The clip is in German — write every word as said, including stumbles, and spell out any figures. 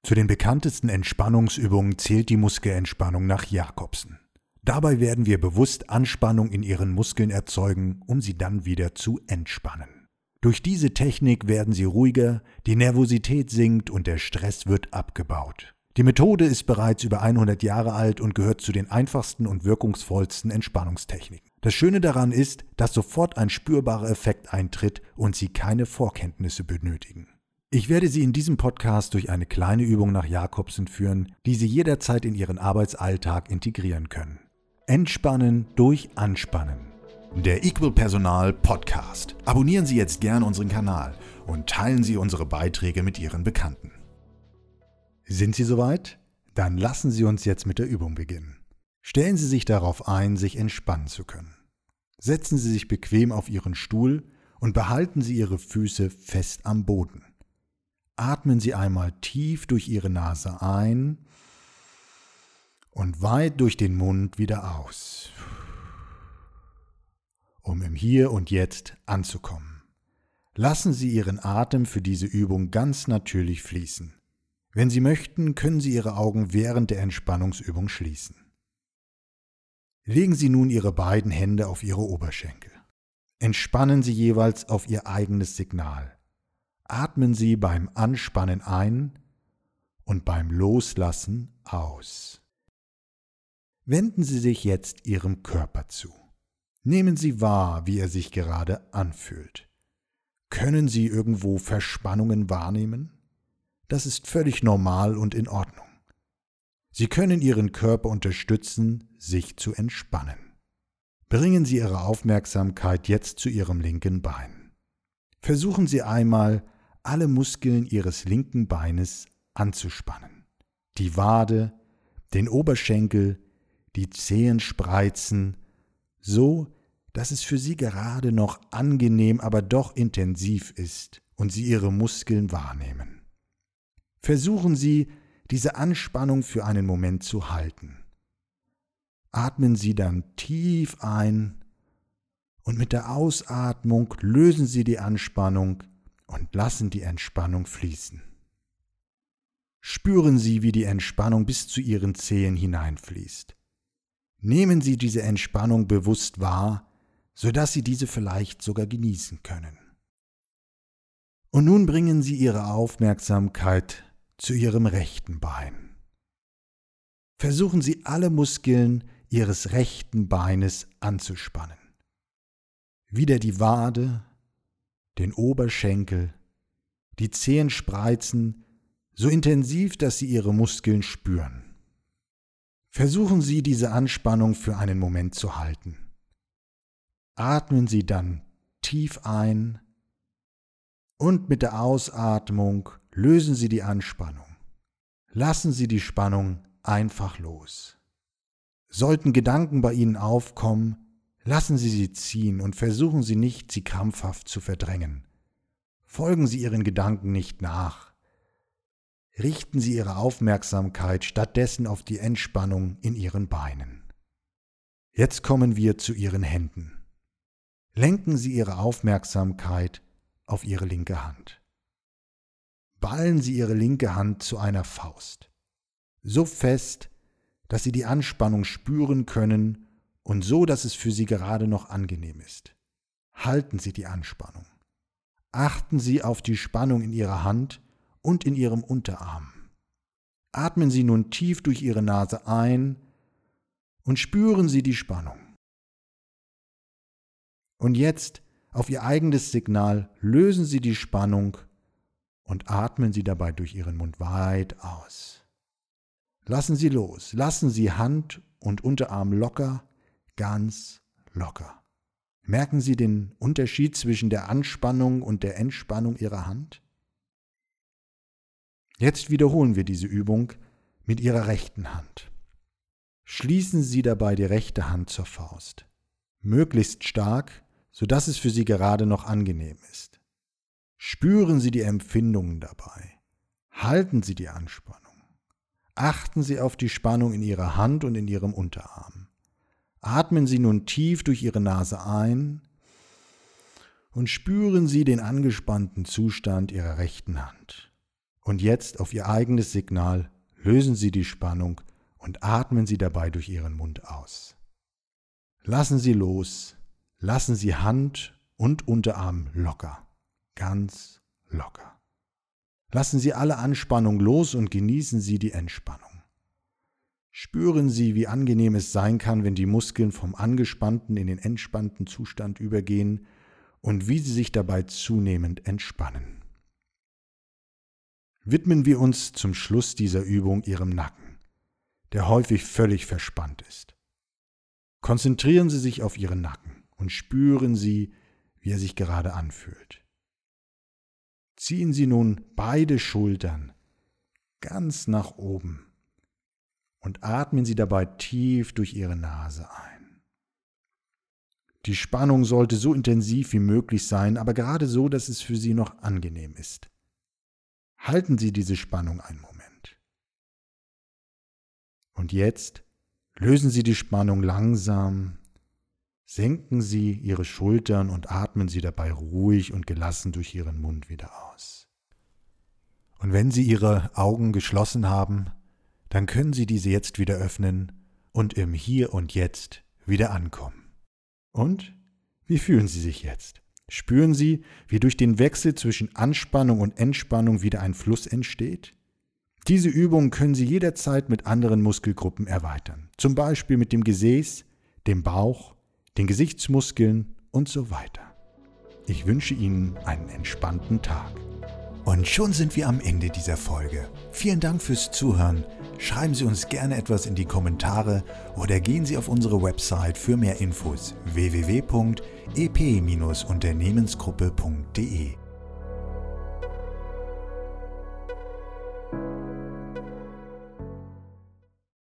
Zu den bekanntesten Entspannungsübungen zählt die Muskelentspannung nach Jacobsen. Dabei werden wir bewusst Anspannung in ihren Muskeln erzeugen, um sie dann wieder zu entspannen. Durch diese Technik werden sie ruhiger, die Nervosität sinkt und der Stress wird abgebaut. Die Methode ist bereits über hundert Jahre alt und gehört zu den einfachsten und wirkungsvollsten Entspannungstechniken. Das Schöne daran ist, dass sofort ein spürbarer Effekt eintritt und Sie keine Vorkenntnisse benötigen. Ich werde Sie in diesem Podcast durch eine kleine Übung nach Jacobsen führen, die Sie jederzeit in Ihren Arbeitsalltag integrieren können. Entspannen durch Anspannen. Der Equal Personal Podcast. Abonnieren Sie jetzt gern unseren Kanal und teilen Sie unsere Beiträge mit Ihren Bekannten. Sind Sie soweit? Dann lassen Sie uns jetzt mit der Übung beginnen. Stellen Sie sich darauf ein, sich entspannen zu können. Setzen Sie sich bequem auf Ihren Stuhl und behalten Sie Ihre Füße fest am Boden. Atmen Sie einmal tief durch Ihre Nase ein und weit durch den Mund wieder aus, um im Hier und Jetzt anzukommen. Lassen Sie Ihren Atem für diese Übung ganz natürlich fließen. Wenn Sie möchten, können Sie Ihre Augen während der Entspannungsübung schließen. Legen Sie nun Ihre beiden Hände auf Ihre Oberschenkel. Entspannen Sie jeweils auf Ihr eigenes Signal. Atmen Sie beim Anspannen ein und beim Loslassen aus. Wenden Sie sich jetzt Ihrem Körper zu. Nehmen Sie wahr, wie er sich gerade anfühlt. Können Sie irgendwo Verspannungen wahrnehmen? Das ist völlig normal und in Ordnung. Sie können Ihren Körper unterstützen, sich zu entspannen. Bringen Sie Ihre Aufmerksamkeit jetzt zu Ihrem linken Bein. Versuchen Sie einmal, alle Muskeln Ihres linken Beines anzuspannen. Die Wade, den Oberschenkel, die Zehenspreizen, so, dass es für Sie gerade noch angenehm, aber doch intensiv ist und Sie Ihre Muskeln wahrnehmen. Versuchen Sie, diese Anspannung für einen Moment zu halten. Atmen Sie dann tief ein und mit der Ausatmung lösen Sie die Anspannung und lassen die Entspannung fließen. Spüren Sie, wie die Entspannung bis zu Ihren Zehen hineinfließt. Nehmen Sie diese Entspannung bewusst wahr, sodass Sie diese vielleicht sogar genießen können. Und nun bringen Sie Ihre Aufmerksamkeit zu Ihrem rechten Bein. Versuchen Sie, alle Muskeln Ihres rechten Beines anzuspannen. Wieder die Wade, den Oberschenkel, die Zehenspreizen, so intensiv, dass Sie Ihre Muskeln spüren. Versuchen Sie, diese Anspannung für einen Moment zu halten. Atmen Sie dann tief ein und mit der Ausatmung lösen Sie die Anspannung. Lassen Sie die Spannung einfach los. Sollten Gedanken bei Ihnen aufkommen, lassen Sie sie ziehen und versuchen Sie nicht, sie krampfhaft zu verdrängen. Folgen Sie Ihren Gedanken nicht nach. Richten Sie Ihre Aufmerksamkeit stattdessen auf die Entspannung in Ihren Beinen. Jetzt kommen wir zu Ihren Händen. Lenken Sie Ihre Aufmerksamkeit auf Ihre linke Hand. Ballen Sie Ihre linke Hand zu einer Faust. So fest, dass Sie die Anspannung spüren können und so, dass es für Sie gerade noch angenehm ist. Halten Sie die Anspannung. Achten Sie auf die Spannung in Ihrer Hand und in Ihrem Unterarm. Atmen Sie nun tief durch Ihre Nase ein und spüren Sie die Spannung. Und jetzt, auf Ihr eigenes Signal, lösen Sie die Spannung und atmen Sie dabei durch Ihren Mund weit aus. Lassen Sie los, lassen Sie Hand und Unterarm locker, ganz locker. Merken Sie den Unterschied zwischen der Anspannung und der Entspannung Ihrer Hand? Jetzt wiederholen wir diese Übung mit Ihrer rechten Hand. Schließen Sie dabei die rechte Hand zur Faust. Möglichst stark, sodass es für Sie gerade noch angenehm ist. Spüren Sie die Empfindungen dabei. Halten Sie die Anspannung. Achten Sie auf die Spannung in Ihrer Hand und in Ihrem Unterarm. Atmen Sie nun tief durch Ihre Nase ein und spüren Sie den angespannten Zustand Ihrer rechten Hand. Und jetzt auf Ihr eigenes Signal lösen Sie die Spannung und atmen Sie dabei durch Ihren Mund aus. Lassen Sie los, lassen Sie Hand und Unterarm locker, ganz locker. Lassen Sie alle Anspannung los und genießen Sie die Entspannung. Spüren Sie, wie angenehm es sein kann, wenn die Muskeln vom angespannten in den entspannten Zustand übergehen und wie sie sich dabei zunehmend entspannen. Widmen wir uns zum Schluss dieser Übung Ihrem Nacken, der häufig völlig verspannt ist. Konzentrieren Sie sich auf Ihren Nacken und spüren Sie, wie er sich gerade anfühlt. Ziehen Sie nun beide Schultern ganz nach oben und atmen Sie dabei tief durch Ihre Nase ein. Die Spannung sollte so intensiv wie möglich sein, aber gerade so, dass es für Sie noch angenehm ist. Halten Sie diese Spannung einen Moment. Und jetzt lösen Sie die Spannung langsam, senken Sie Ihre Schultern und atmen Sie dabei ruhig und gelassen durch Ihren Mund wieder aus. Und wenn Sie Ihre Augen geschlossen haben, dann können Sie diese jetzt wieder öffnen und im Hier und Jetzt wieder ankommen. Und wie fühlen Sie sich jetzt? Spüren Sie, wie durch den Wechsel zwischen Anspannung und Entspannung wieder ein Fluss entsteht? Diese Übungen können Sie jederzeit mit anderen Muskelgruppen erweitern, zum Beispiel mit dem Gesäß, dem Bauch, den Gesichtsmuskeln und so weiter. Ich wünsche Ihnen einen entspannten Tag. Und schon sind wir am Ende dieser Folge. Vielen Dank fürs Zuhören. Schreiben Sie uns gerne etwas in die Kommentare oder gehen Sie auf unsere Website für mehr Infos w w w punkt e p Unternehmensgruppe punkt de.